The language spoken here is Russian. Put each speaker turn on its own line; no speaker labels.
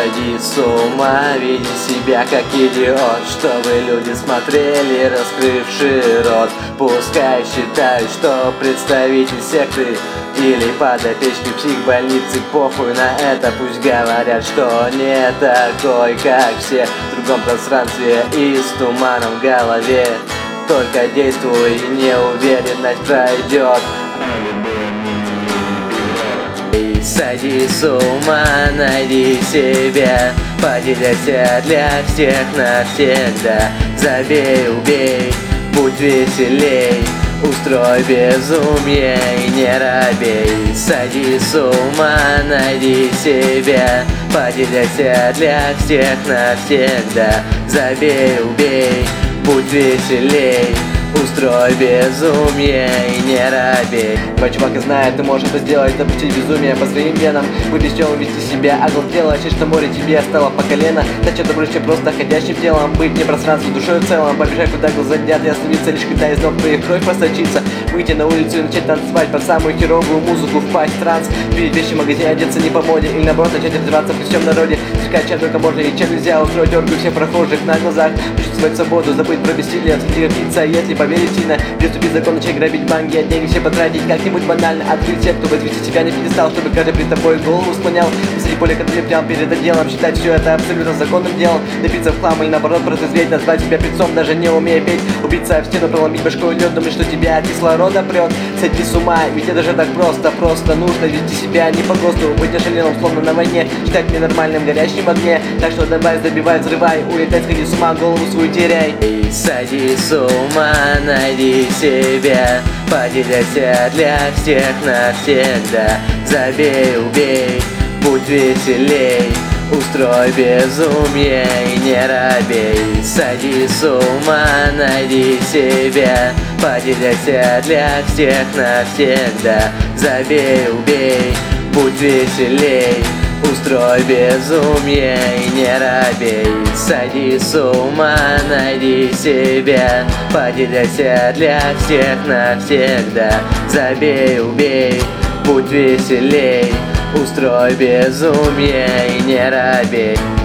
сойди с ума, веди себя как идиот, чтобы люди смотрели, раскрывший рот. Пускай считают, что представитель секты или подопечный психбольницы, похуй на это, пусть говорят, что не такой, как все, в другом пространстве и с туманом в голове. Только действуй, и неуверенность пройдет. Сойди с ума, найди себя, поделься для всех навсегда. Забей, убей, будь веселей, устрой безумие и не робей. Сойди с ума, найди себя, поделься для всех навсегда. Забей, убей, будь веселей, устрой безумие и не робей. Мой чувак и знает, ты можешь это сделать, запустить безумие по своим венам. Будь веселым, вести себя, а гол дело, ощущать, что море тебе стало по колено. Зачем добро, чем просто ходящим телом, быть не пространство, душой в целом. Побежать, куда глаза глядят, и остановиться лишь когда из ног твоих кровь просочится. Выйти на улицу и начать танцевать под самую херовую музыку, впасть в транс. Видеть вещи в магазине, одеться не по моде, или наоборот начать развиваться при всем народе. Сверкать чем только можно и чем нельзя, устроить дергаю всех прохожих на глазах. Почувствовать свободу, забыть про бессилие, отступиться, если поверить сильно. Приступить закон, начать грабить банки, а деньги все потратить как-нибудь банально. Открыть секту, возвести себя на пьедестал, чтобы каждый при тобой голову склонял. Среди поля, который прям перед отделом, считать все это абсолютно законным делом. Напиться в хлам или наоборот протрезветь, назвать себя певцом, даже не умея петь. Убиться в стену, проломить башкой лед, думать, что тебя от кислорода прет. Сойти с ума, ведь это же так просто нужно вести себя не по ГОСТу, быть ошалелым, словно на войне, считать ненормальным горящим в огне. Так что добавь, забивай, взрывай, улетать, сходи с ума, голову свою теряй. Сойди с ума, найди себя, поделься для всех навсегда. Забей, убей, будь веселей, устрой безумие и не робей. Сойди с ума, найди себя, поделься для всех навсегда. Забей, убей, будь веселей, устрой безумие и не робей. Сойди с ума, найди себя, поделься для всех навсегда. Забей, убей, будь веселей, устрой безумие и не робей.